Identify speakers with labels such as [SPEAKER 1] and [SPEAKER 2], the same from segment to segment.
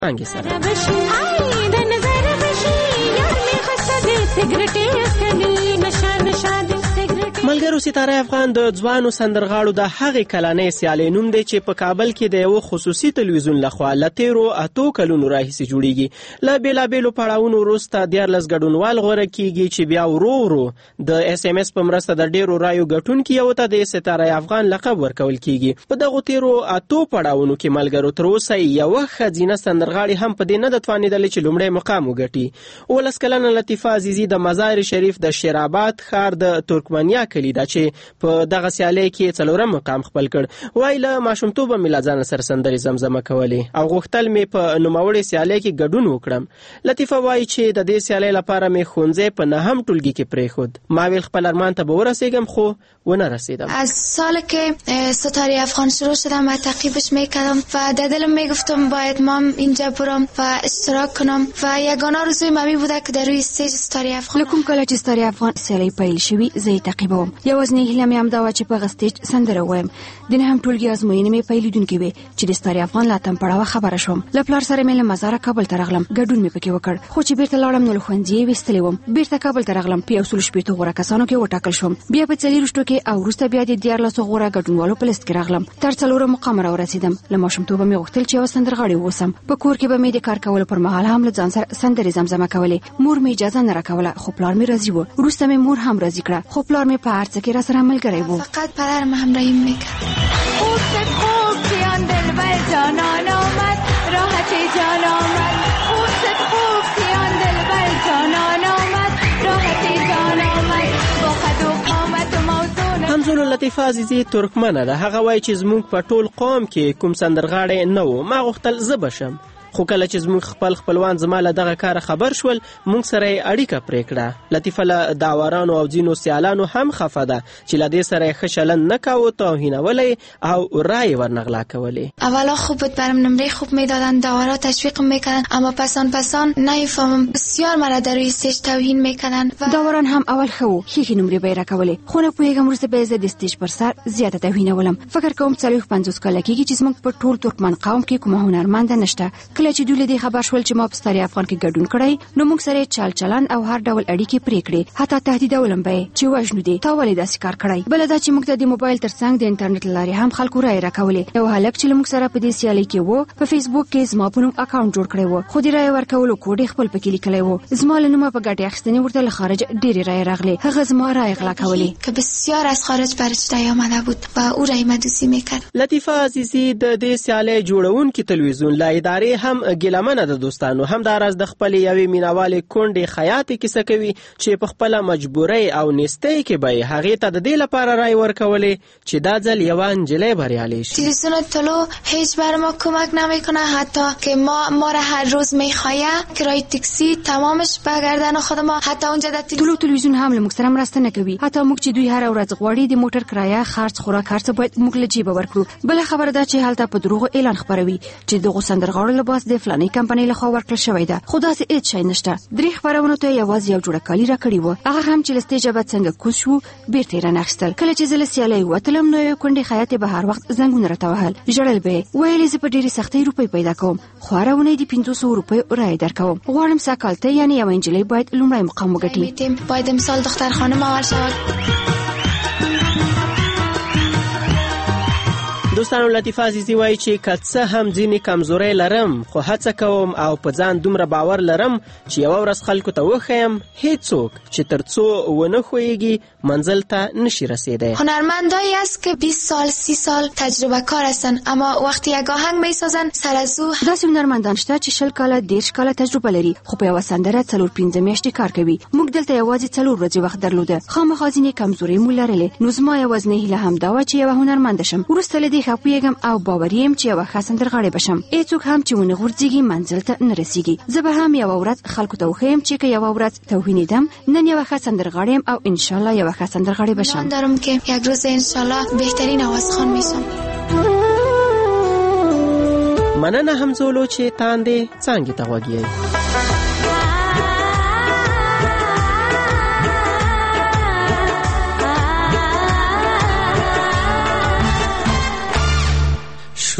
[SPEAKER 1] څانګې سره. ملګرو، ستاره افغان د ځوانو سندرغاړو د هغې کلنۍ سیالۍ نوم دی چې په کابل کې د یو خصوصي تلویزیون لخوا له تیرو 8 کلونو راهیسې جوړیږي. له بیلابیلو پړاوونو وروسته 14 ګډونوال غوره کیږي چې بیا ورو ورو د SMS په مرسته د ډیرو رایو ګټونکي یو ته د ستاره افغان لقب ورکول کیږي. په دغه تیرو 8 پړاوونو کې ملګرو تر اوسه یو ښځینه سندرغاړي هم په دې نه د توانیدلې چې لومړی مقام وګټي. 19 کلنه لطیفه عزیزی د مزار شریف د شیرآباد ښار د ترکمنیا کلی دا چې په دغه سیالۍ کې 4 مقام خپل کړ. وای له ماشومتوبه مې لا ځان سره سندرې زمزمه کولې او غوښتل مې په نوموړې سیالۍ کې ګډون وکړم. لطیفه وای چې د دې سیالۍ لپاره مې ښوونځی په 9 ټولګي کې پرېښود. ما ویل خپل ارمان ته به ورسېږم خو ونه رسیدم.
[SPEAKER 2] از سال که ستاره افغان شروع شدم و تعقیبش میکردم و در دلم میگفتم باید ما اینجا برم و اشتراک کنم و یگانه آرزوی مامی بوده که در روی استیج ستاره افغان.
[SPEAKER 3] لکم کله چې ستاره افغان سیالۍ پیل شوي زه یې تعقیبوم. یوازینۍ هیله مې همدا وه چې په هغه سټیج سندره ووایم. د 9 ټولګي ازموینې مې پیلیدونکې وې چې د ستاره افغان له اتم پړاوه خبره شوم. له پلار سره مې له مزاره کابل ته راغلم. ګډون مې پکې وکړ خو چې بیرته لاړم نو له ښوونځي یې ویستلی وم. بیرته کابل ته راغلم. په 160 غوره کسانو کې وټاکل شوم. بیا په 40 کې او وروسته بیا د 14 غوره ګډونوالو په لیست کې راغلم. تر 4 مقام راورسېدم. له ماشومتوبه مې غوښتل چې یو سندرغاړی واوسم. په کور کې به مې د کار کولو پر مهال هم له ځان سره سندرې زمزمه کولې. مور مې اجازه نه راکوله خو پلار مې راضي و. وروسته مې مور هم راضي کړه خو پلار مې په هر څه کې را سره ملګری و.
[SPEAKER 2] فقط پدرم همراهی میکرد.
[SPEAKER 4] خوب کیان دلبر جانان آمد راحت جان آمد. خوب کیان دلبر جانان آمد راحت جان آمد. با خد و قامت موزون
[SPEAKER 1] همزولو لطیفه عزیزی ترکمنه ده. هغه وای چې زموږ په ټول قوم کې کوم سندرغاړی نه و. ما غوښتل زه بشم خو کله چې زموږ خپلوان زما له دغه کار خبر شول موږ سره اړیکه پرې کړه. لطیفه له داورانو او ځینو سیالانو هم خفه ده چې له دې سره ښه چلند نه کاوه، توهینولی او رای ورنغلا کولی.
[SPEAKER 2] اولا خوب بود، برام نمره خوب میدادن، داورا تشویقم میکردن، اما پسان نمیفهمم بسیار مرا در روی استیج توهین میکردن.
[SPEAKER 3] داوران هم اول خو ښې نمرې به یې راکولې خو نه پوهېږم وروسته به یې زه د استیج پر سر زیاته توهینولم. فکر کوم 50 کاله کېږي چې زموږ په ټول ترکمن قوم کې کومه هنرمنده نشته. کله چې دوی له دې خبر شول چې ما په ستاره افغان کې ګډون کړی نو موږ سره چال چلن او هر ډول اړیکې پرې کړې. حتی تهدیدولم به چې وژنو دې تا ولې داسې کار کړی. بل دا چې موږ ته د موبایل ترڅنګ د انټرنیټ لارې هم خلکو رای راکولې. یو هلک چې موږ سره په دې سیالۍ کې و په فیسبوک کې زما په نوم اکاونټ جوړ کړی و خو د رای ورکولو کوډ خپل پکې لیکلی و. زما له نومه په ګټې اخیستنې ورته له خارج ډېرې رای راغلې. هغه زما رای غلا کولې
[SPEAKER 2] که بسیار از خارج برش آمده بود و او رای مدوسی میکرد.
[SPEAKER 1] لطیفه عزیزی د دې سیالۍ جوړونکي تلویزیون لا ادارې هم ګیلمنه د دوستانو هم دا راز د خپل یوې مینوالې کونډې خیاطې کیسه کوي چې په خپله مجبورۍ او نیستۍ کې به هغې ته د دې لپاره رای ورکولې چې دا ځل یوه نجلۍ بریالۍ شي.
[SPEAKER 2] تلویزیون طلوع هیچ بر ما کمک نمیکنه، حتی که ما را هر روز میخواه کرایه تاکسی تمامش برگردن خود ما. حتی اونجا د
[SPEAKER 3] طلوع تلویزیون هم له موږ سره مرسته نه کوي. حتی موږ چې دوی هر ورځ غواړي د موټر کرایه خرڅ خوراک هر څه باید موږ له جیبه ورکړو. بله خبره ده چې هلته په دروغو اعلان خپروي چې دغو سندرغاړو لباس د فلانۍ کمپنۍ لخوا ورکړل شوی ده خو داسې هېڅ شی نشته. 3 خپرونو ته یوازې یو جوړه کالي راکړي وو. هغه هم چې له سټیجه به څنګه کوز شو بیرته یې راناخیستل. کله چې زه له سیالۍ وتلم نو یوې کونډې خیاطې به هر وخت زنګونه راته وهل. ژړل به یې ویل زه په ډېرې سختۍ روپۍ پیدا کوم خو هره اونۍ د 500 روپیو رایې درکوم. غواړم سږ ته یعنې یوه نجلۍ باید لومړی مقام وګټي.
[SPEAKER 2] باید امسال دختر خانم اول شود.
[SPEAKER 1] دوستانو لطیفه عزیزی وایي چې که څه هم ځینې کمزورۍ لرم خو هڅه کوم او په ځان دومره باور لرم چې یوه ورځ خلکو ته وښیم هیڅوک چې تر څو ونه ښویږي منزل ته نشي رسیدی.
[SPEAKER 2] هنرمندایی است که 20 سال 30 سال تجربه کار هستند اما وقتی یک آهنگ میسازن سر از او.
[SPEAKER 3] داسې هنرمندان شته چې 20 کاله 30 کاله تجربه لري خو په یوه سندره 4-5 میاشتې کار کوي. موږ دلته یوازې 4 ورځې وخت درلوده. خامخا ځینې کمزورۍ مو لرلې. نو زما یوازینۍ هیله همدا وه چې یوه هنرمنده شم. وروسته له دې ښه پوهېږم او باوري یم چې یوه ښه سندرغاړې به شم. هېڅوک هم چې ونه غورځېږي منزل ته نه رسېږي. زه به هم یوه ورځ خلکو ته وښیم چې که یوه ورځ توهینېدم نن یوه ښه سندرغاړې یم او انشاءالله یوه ښه سندرغاړې به شم.
[SPEAKER 2] دارم که یک روز انشاءالله بهترین آوازخوان میشم.
[SPEAKER 1] مننه همزولو چې تاندې څانګې ته غوږ یئ.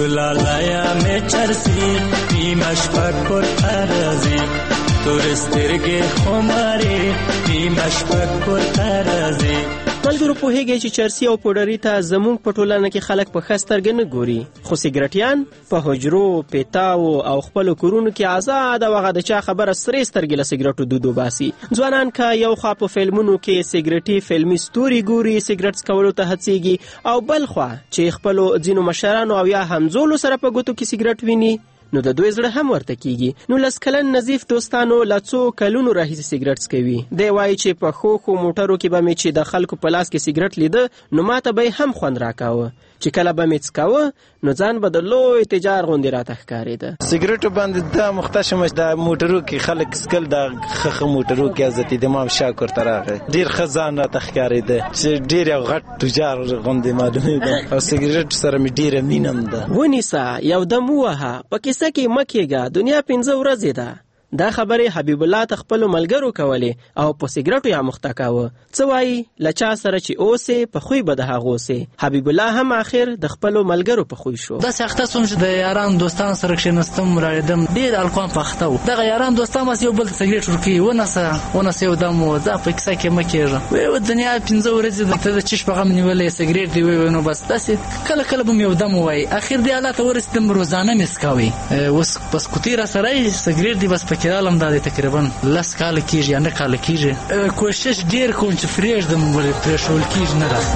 [SPEAKER 5] شلالایا می چرسی نیمش پک پر ترازی تورسترګې خمارې نیمش پک پر ترازی.
[SPEAKER 1] ملګرو پوهیږي چې چرسي او پوډري ته زموږ په ټولنه کې خلک په ښه سترګې نه ګوري، خو سیګریټیان په حجرو، پیتاو او خپلو کورونو کې آزاد او هغه د چا خبره سرې سترګې له سیګریټو دود وباسي. ځوانان که یو خوا په فلمونو کې سیګریټي فلمي ستوري ګوري، سیګریټ څکولو ته هڅېږي، او بل خوا چې خپلو ځینو مشرانو او یا همزولو سره په ګوتو کې سیګریټ ویني، نو د دوی زړه هم ورته کیږي. نو لس کلن نظیف دوستانو له څو کلونو راهیسې سیګریټ څکوي. دی وایي چې په ښو موټرو کې به مې چې د خلکو په لاس کې سیګریټ لیده، نو ماته به هم خوند راکاوه. چې کله به مې څکاوه نو ځان به د لوی تجار غوندې راته ښکارېده.
[SPEAKER 6] سیګریټو باندې دا مختشمه د موټرو کې خلک سکل د خخه موټرو کې حضرت امام شاکر ته راغی، ډېر ښه ځان راته ښکارېده چې ډېر یو غټ تجار غوندې معلومېده. او سیګریټ سره مې ډېره مینه هم ده.
[SPEAKER 1] ونیسه یو دم ووهه، په کیسه کې مه کېږه، دنیا 5 ورځې ده. دا خبرې حبیب الله ته خپلو ملګرو کولې او په سیګریټو یې اموخته کاوه. څه وایي؟ له چا سره چې اوسې په خوی به د هغه اوسې. حبیب الله هم آخر د خپلو ملګرو په خوی شو.
[SPEAKER 7] داسې اخته سوم چې د یاران دوستان سره کښېنستم، راړېدم، ډېر الکوان په اخته و. دغه یاران دوستان بس یو بل ته سیګریټ ورکوي، ونسه یو دم و، ځه په کیسه کې مه کېږه. وایي دنیا 5 ورځې ده، ته د چش په غم نیولې سیګریټ دی. وایي نو بس داسې کله کله به مې یو دم ووایي. اخر دې حالت ته ورسېدم، روزانه مې څکاوی. اوس بس کوتې راسره یې سیګریټ دی، بس پکې رالم. دا دی تقریبا 10 کاله کېږي یا 9 کاله کېږي. کوشش ډېر کوم چې پرېږدم، ولې پرېښول کېږي نه راسم.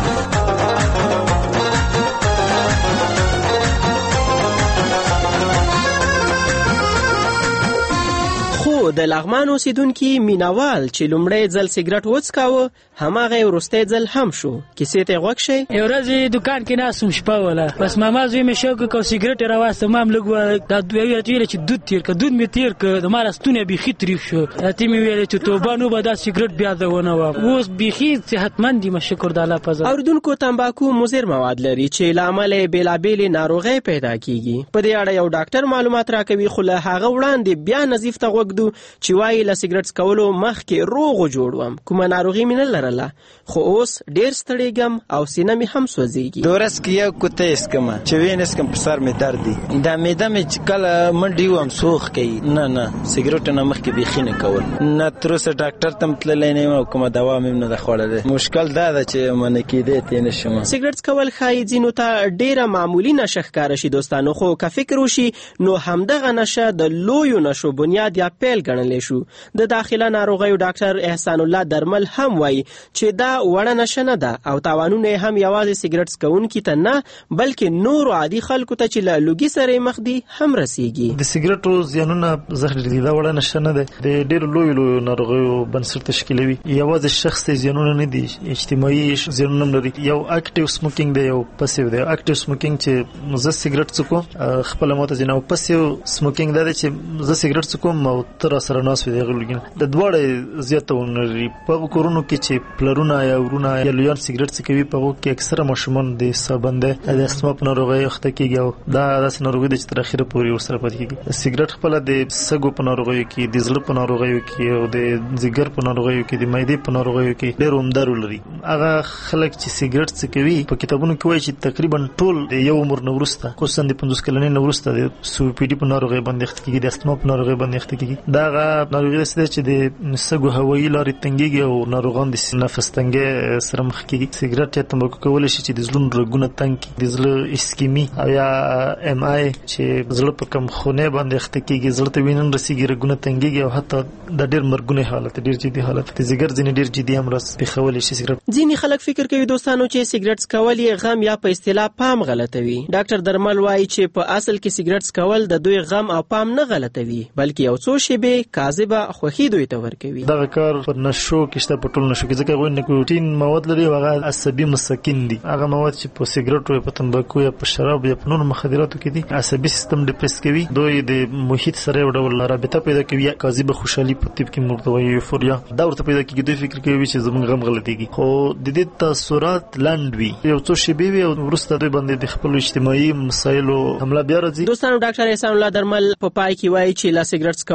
[SPEAKER 1] د لغمان اوسیدونکي مینوال چې لومړی ځل سیګریټ وڅکاوه، هماغه وروستی ځل هم شو. کیسې ته غوږ شئ.
[SPEAKER 8] یو ورځ دکان کې ناستم، شپه وله، بس ماما زوی مې شوق وکړ سیګریټ یې راواخیسته. ما هم لږ دا ویل چې دود تېر کړه، دود مې تېر کړ، د ما راستونه بیخي تریخ شو. ته مې ویل چې توبه نو به دا سیګریټ بیا زه ونه وهم. اوس بیخي صحتمند یم، شکر د الله په ذات.
[SPEAKER 1] اورېدونکو، تمباکو مضر مواد لري چې له امله یې بېلابېلې ناروغۍ پیدا کیږي. په دې اړه یو ډاکټر معلومات راکوي، خو له هغه وړاندې بیا نظیف ته غوږ دو چې وایي له سیګریټ څکولو مخکې روغ جوړ وم، کومه ناروغي مې نه لرله، خو اوس ډېر ستړیږم او سینه مې هم سوځېږي.
[SPEAKER 6] د ورځ کې یو کوټه اسکمه چې وینې اسکم، په سر مې درد دی، دا معده مې چې کله منډې وم سوخ کوي. نه سیګریټ نه مخکې بیخي نه کول، نه تر اوسه ډاکټر ته هم تللی نه یم او کومه دوا مې نه ده خوړلې. مشکل دا ده چې منع کېدی ته نه شم.
[SPEAKER 1] سیګریټ څکول ښایي ځینو ته ډېره معمولي نشه ښکاره شي دوستانو، خو که فکر وشي نو همدغه نشه د لویو نشو بنیاد یا پیل ګڼلی شو. د داخله ناروغیو ډاکټر احسان الله درمل هم وایي چې دا وړه نشه نه ده او تاوانونه هم یوازې سیګریټ څکونکي ته نه بلکې نورو عادي خلکو ته چې له لوګي سره مخ دي هم رسیږي.
[SPEAKER 9] د سیګریټو زیانونه زهر دي، دا وړه نشه نه ده، د ډېرو لویو ناروغیو بنسټ تشکیلوي. یوازې شخصي زیانونه نه دي، اجتماعي زیانونه هم لري. یو اکټیو سموکینګ دی، یو پسیو دی. اکټیو سموکینګ چې زه سیګریټ څکوم خپل ماته ځینه، او پسیو سموکینګ دا دی چې زه سیګریټ څکوم او تر سره ناس وي دغه لګین. د دواړه زیاتونه لري. په کورونو کې چې پلرونه یا ورونه یا لویان سیګریټ څکوي، په هغو کې اکثره ماشومان د سابنده د استما په ناروغۍ اخته کېږي او دا داسې ناروغي ده چې تر اخره پورې ورسره پاتې کېږي. سیګریټ خپله د سږو په ناروغیو کې، د زړه په ناروغیو کې او د ځیګر په ناروغیو کې، د معدې په ناروغیو کې ډېر عمده رول لري. هغه خلک چې سیګریټ څکوي په کتابونو کې وایي چې تقریبا ټول د یو عمر نه وروسته، خصوصا د 50 کلنۍ نه وروسته د COPD په ناروغۍ باندې اخته کېږي، د استما په ناروغۍ باندې اخته کېږي. دا هغه ناروغي ده چې د سږو هوایي لارې تنګېږي او ناروغان د نفس تنګۍ سره مخ کېږي. سیګریټ یا تمباکو کولی شي چې د زړه رګونه تنګ کړي، د زړه اسکیمي او یا MI چې زړه په کم خونه باندې اخته کېږي، زړه ته وینه نه رسېږي، رګونه تنګېږي او حتی دا ډېر مرګونی حالت، ډېر جدي حالت. د ځیګر ځینې ډېر جدي هم راز پېښولی شي سیګریټ.
[SPEAKER 1] ځینې خلک فکر کوي دوستانو چې سیګریټ څکول یې غم یا په اصطلاح پام غلطوي. ډاکټر درمل وایي چې په اصل کې سیګریټ څکول د دوی غم او پام نه غلطوي بلکې یو څو شیبې کاذبه خوښي دوی ته ورکوي.
[SPEAKER 9] دغه کار پر نشو کې شته، په ټول نشو کې، ځکه هغوی نیکوټین مواد لري او هغه عصبي مسکن دي. هغه مواد چې په سیګریټو یا په تمباکو یا په شراب یا په نورو مخدراتو کې دي عصبي سیستم ډیپریس کوي. دوی د محیط سره یو ډول رابطه پیدا کوي، یا کاذبه خوشحالي په طب کې مرته وایي یوفوریا، دا ورته پیدا کېږي. دوی فکر کوي چې زموږ غم غلطېږي، خو د دې تاثرات لنډ وي، یو څو شیبې وي او وروسته دوی باندې د خپلو اجتماعي مسایلو حمله بیا راځي.
[SPEAKER 1] دوستانو، ډاکټر احسان الله درمل په پای کې وایي چې له سیګریټ څکولو د منع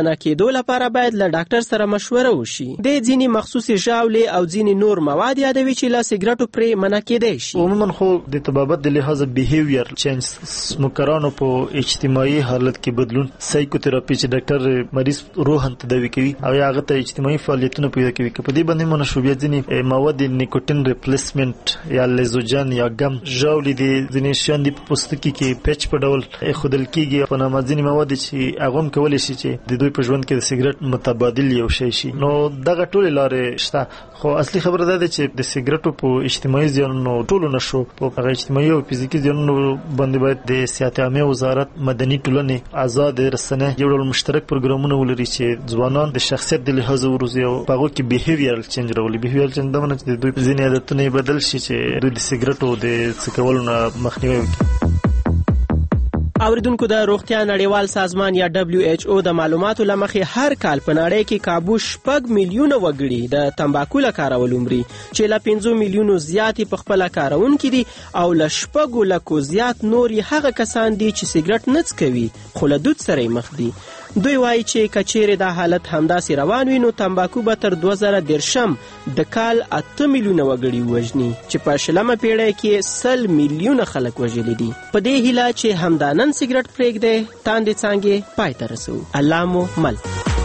[SPEAKER 1] منع کېدو لپاره باید له ډاکټر سره مشوره وشي. د ځینې مخصوصي ژاولې او ځینې نور مواد یادوي چې له سیګریټو پرې منع کېدای شي.
[SPEAKER 9] عموما خو د طبابت د لحاظه بیهیویر چینج، سموکرانو په اجتماعي حالت کې بدلون، سایکوتراپي چې ډاکټر مریض روحاً تداوي کوي او هغه ته اجتماعي فعالیتونه پیدا کوي. که په دې باندې منشوبیت ځینې مواد نیکوټین ریپلیسمنت یا لیزوجن یا گم ژاولې دي، ځینې شیان دي په پوستکي کې پیچ په ډول خودل کېږي په نامه ځینې مواد چې هغه هم کولی شي چې د دوی په ژوند کې د سیګریټ متبادل یو شی شي. نو دغه ټولې لارې شته، خو اصلي خبره ده چې د سیګریټو په اجتماعي زیانونو ټولو نشو په هغه اجتماعي او فزیکي زیانونو باندې باید د صحت عامه وزارت، مدني ټولنې، آزاد رسنۍ یو ډول مشترک پروګرامونه ولري چې ځوانان د شخصیت د لحاظه وروزي او په هغه کې بیهیویرل چینج راولي. بیهیویرل چینج دا معنی چې د دوی ځینې عادتونه بدل شي چې دوی د سیګریټو د څکولو نه مخنیوي وکړي.
[SPEAKER 1] اوریدونکو، د روغتیا نړیوال سازمان یا WHO د معلوماتو لمخې هر کال په نړۍ کې کابو 6 میلیونه وګړي د تمباکو له کارولو مري، چې له 5 میلیونو زیات په خپل کارونکي دي او له 6 لکو زیات نور هغه کسان دي چې سیګریټ نه څکوي خو له دود سره مخ دي. دوی وایي چې کچېره د حالت همداسې روان وي نو تمباکو به تر 2030 د کال 8 میلیونه وګړي وژني، چې په 20 پیړۍ کې 100 میلیونه خلک وژلي دي. په دې هیله چې همدانن سیګریټ پرېږدي، تاندې څانګې پای ته رسو. الله مو مل.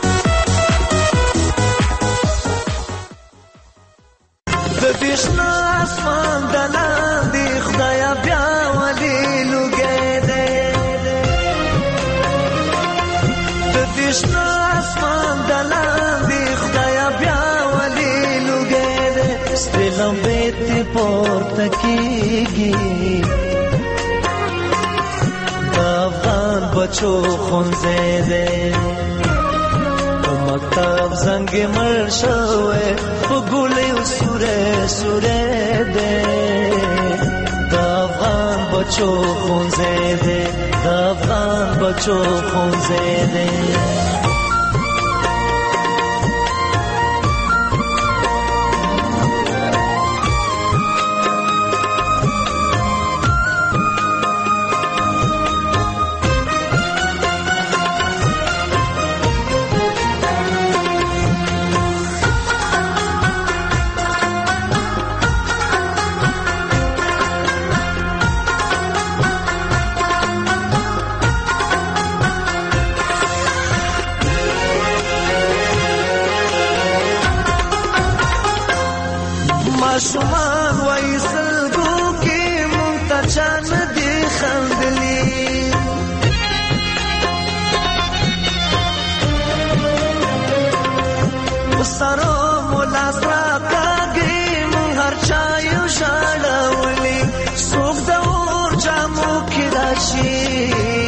[SPEAKER 10] د بشنا اسمان دلاندې خدایا بیا ولې لوګې ده، د بشنا اسمان دلاندې خدایا بیا ولې لوګې ده، ستلم بیت پورته کېږي افغان بچو خونځې ده، په مکتب زنګ مړ شوی په ګولې سوره سوره ده، د افغان بچو خونځې ده، د افغان بچو خونځې ده. ماشومان وای سلګو کې مونږ ته چا نه دي خندلي، سرو مولا سرا کاږي مونږ هر چا یو ژړولي، څوک د اور جامو کې راشي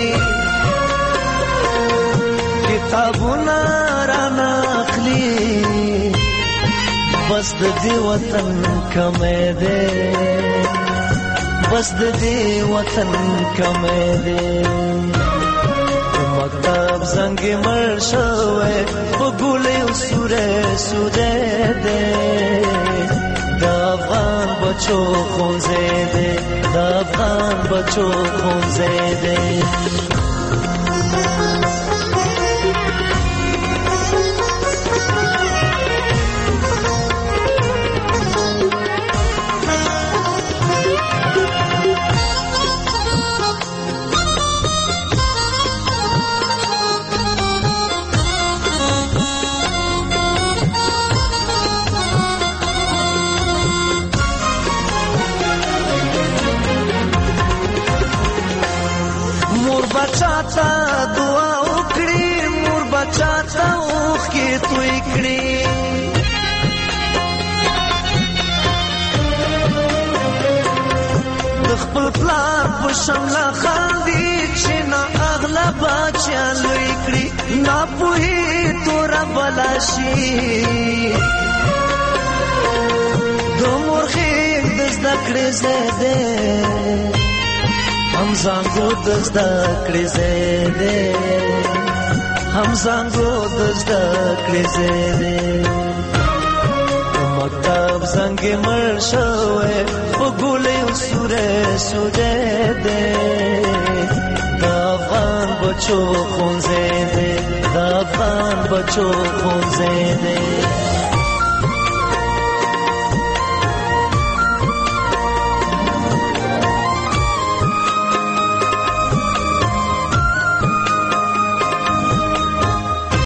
[SPEAKER 10] کتابونه رانه اخلي، بس د دې وطن کمې ده، بس د دې وطن کمې ده، مکتب زنګ مړ شوی په ګولې سوره سوره ده، د افغان بچو خونځې ده، د افغان بچو خونځې ده. بچاتا دعا وکړي، مور بچاتا اوښکې توی کړي، د خپل پلار په شمله خاندي چې نه اغله بچیا لوی کړي، ناپوهي توره بلا شي، د مور خېږ د زده کړې ځای دی، هم زانګو د زده کړې ځای دی، هم زانګو د زده کړې ځای دی، مکتب زنګ مړ شوی په ګولې سوره سوره ده، د افغان بچو خونځې ده، د افغان بچو خونځې دی